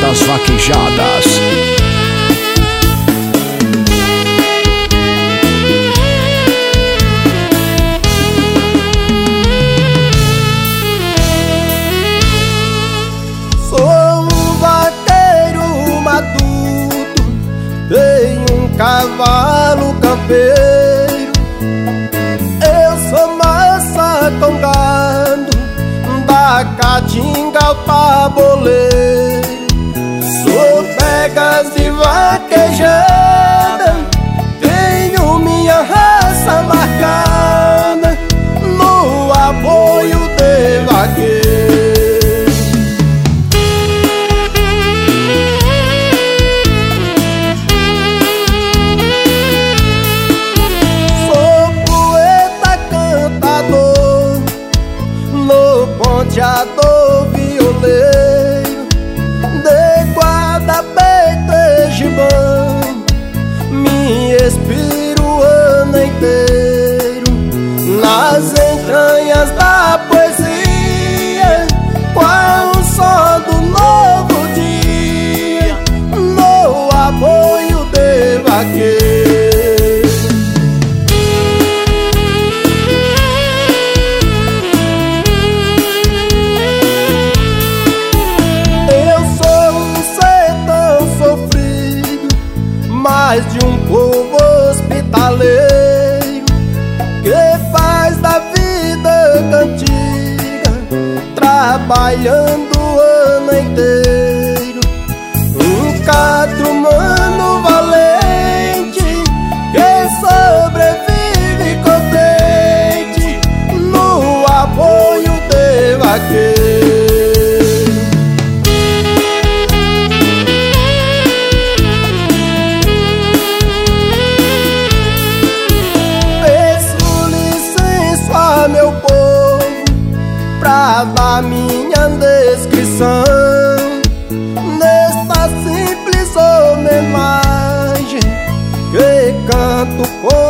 das vaquejadas. Tenho um cavalo campeiro, eu sou massa com gado, da caatinga ao tabuleiro. Sou pegas de vaquejada, tenho minha raça marcada no apoio de vaqueiro. Ponteador, violeiro, de guarda-peito e gibão, me inspiro o ano inteiro nas entranhas da poesia, qual o som do novo dia, no apoio de vaqueiro. Mais de um povo hospitaleiro que faz da vida cantiga, trabalhando o ano inteiro. Um cadro humano valente que sobrevive contente no apoio de vaqueiro. Meu povo, pra dar minha descrição nesta simples homenagem que canto com